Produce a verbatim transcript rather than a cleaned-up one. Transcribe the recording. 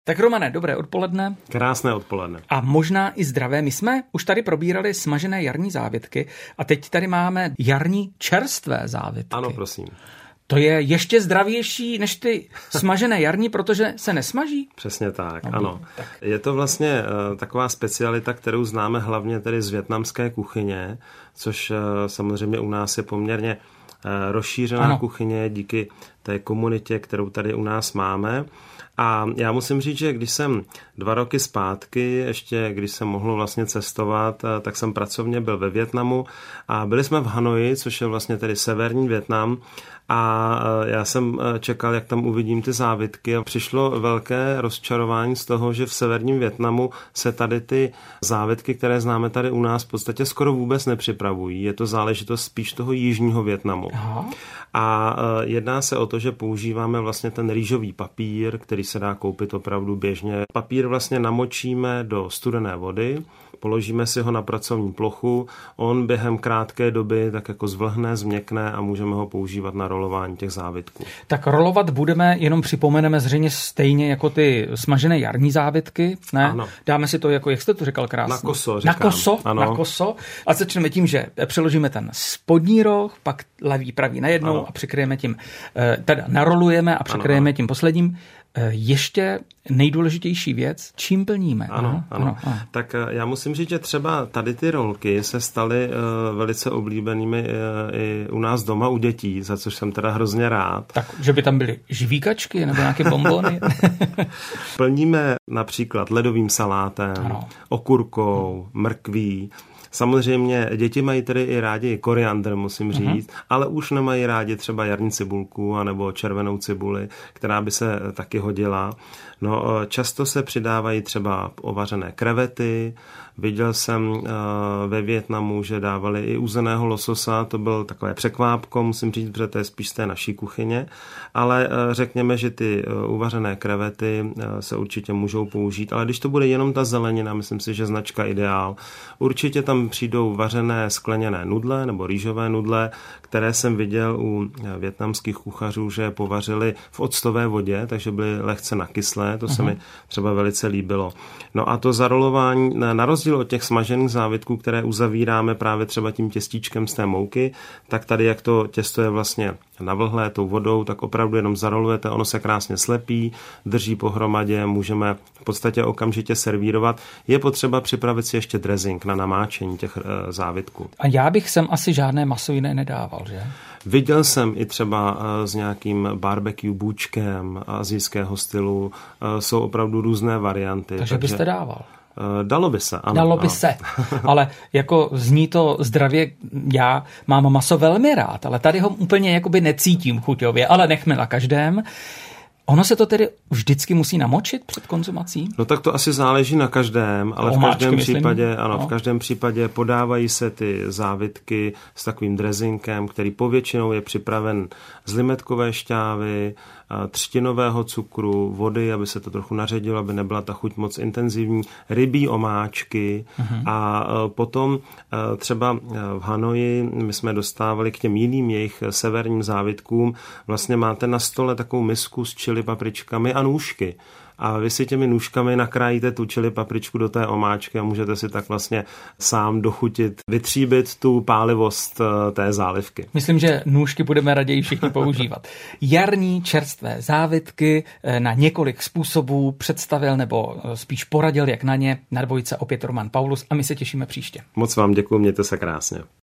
Tak Romane, dobré odpoledne. Krásné odpoledne. A možná i zdravé. My jsme už tady probírali smažené jarní závětky a teď tady máme jarní čerstvé závětky. Ano, prosím. To je ještě zdravější než ty smažené jarní, protože se nesmaží? Přesně tak, no, ano. Tak. Je to vlastně uh, taková specialita, kterou známe hlavně tedy z vietnamské kuchyně, což uh, samozřejmě u nás je poměrně uh, rozšířená ano. kuchyně díky té komunitě, kterou tady u nás máme. A já musím říct, že když jsem dva roky zpátky, ještě když jsem mohl vlastně cestovat, tak jsem pracovně byl ve Vietnamu a byli jsme v Hanoji, což je vlastně tedy severní Vietnam, a já jsem čekal, jak tam uvidím ty závětky a přišlo velké rozčarování z toho, že v severním Vietnamu se tady ty závětky, které známe tady u nás, v podstatě skoro vůbec nepřipravují. Je to záležitost spíš toho jižního Vietnamu. Aha. A jedná se o to, že používáme vlastně ten rýžový papír, který se dá koupit opravdu běžně. Papír vlastně namočíme do studené vody, položíme si ho na pracovní plochu, on během krátké doby tak jako zvlhne, změkne a můžeme ho používat na rolování těch závitků. Tak rolovat budeme, jenom připomeneme zřejmě stejně jako ty smažené jarní závětky, ne? Ano. Dáme si to jako, jak jste to říkal krásně? Na koso, říkám. Na koso, ano. na koso. A začneme tím, že přeložíme ten spodní roh, pak levý, pravý najednou ano. a přikryjeme tím, teda narolujeme a přikryjeme ano. tím posledním. Ještě nejdůležitější věc, čím plníme? Ano, ano, ano. ano. Tak já musím říct, že třeba tady ty rolky se staly uh, velice oblíbenými uh, i u nás doma u dětí, za což jsem teda hrozně rád. Tak, že by tam byly živíkačky nebo nějaké bonbony? Plníme například ledovým salátem, ano. okurkou, mrkví. Samozřejmě děti mají tedy i rádi koriandr, musím říct, uh-huh. ale už nemají rádi třeba jarní cibulku anebo červenou cibuli, která by se taky hodila. No, často se přidávají třeba ovařené krevety. Viděl jsem ve Vietnamu, že dávali i uzeného lososa, to byl takové překvápko, musím říct, protože to je spíš z té naší kuchyně, ale řekněme, že ty uvařené krevety se určitě můžou použít, ale když to bude jenom ta zelenina, myslím si, že značka Ideál. Určitě tam přijdou vařené skleněné nudle nebo rýžové nudle, které jsem viděl u vietnamských kuchařů, že povařili v octové vodě, takže byly lehce nakyslé, to se uh-huh. mi třeba velice líbilo. No a to zarolování, na rozdíl od těch smažených závitků, které uzavíráme právě třeba tím těstíčkem z té mouky, tak tady, jak to těsto je vlastně navlhlé tou vodou, tak opravdu jenom zarolujete, ono se krásně slepí, drží pohromadě, můžeme v podstatě okamžitě servírovat. Je potřeba připravit si ještě dressing na namáčení těch e, závitků. A já bych sem asi žádné maso jiné nedával, že? Viděl jsem i třeba s nějakým barbecue bůčkem asijského stylu. Jsou opravdu různé varianty. Takže, takže byste dával? Dalo by se, ano. Dalo by ano. se, ale jako zní to zdravě, já mám maso velmi rád, ale tady ho úplně jakoby necítím chuťově, ale nechme na každém. Ono se to tedy vždycky musí namočit před konzumací? No tak to asi záleží na každém, ale Omáčky, v každém myslím. případě, ano, no. v každém případě podávají se ty závitky s takovým dresinkem, který povětšinou je připraven z limetkové šťávy, třtinového cukru, vody, aby se to trochu naředilo, aby nebyla ta chuť moc intenzivní, rybí omáčky uh-huh. a potom třeba v Hanoji my jsme dostávali k těm jiným jejich severním závitkům, vlastně máte na stole takovou misku s chili papričkami a nůžky. A vy si těmi nůžkami nakrájíte tu chili papričku do té omáčky a můžete si tak vlastně sám dochutit, vytříbit tu pálivost té zálivky. Myslím, že nůžky budeme raději všichni používat. Jarní čerstvé závitky na několik způsobů představil nebo spíš poradil, jak na ně. Na dvojce opět Roman Paulus a my se těšíme příště. Moc vám děkuji, mějte se krásně.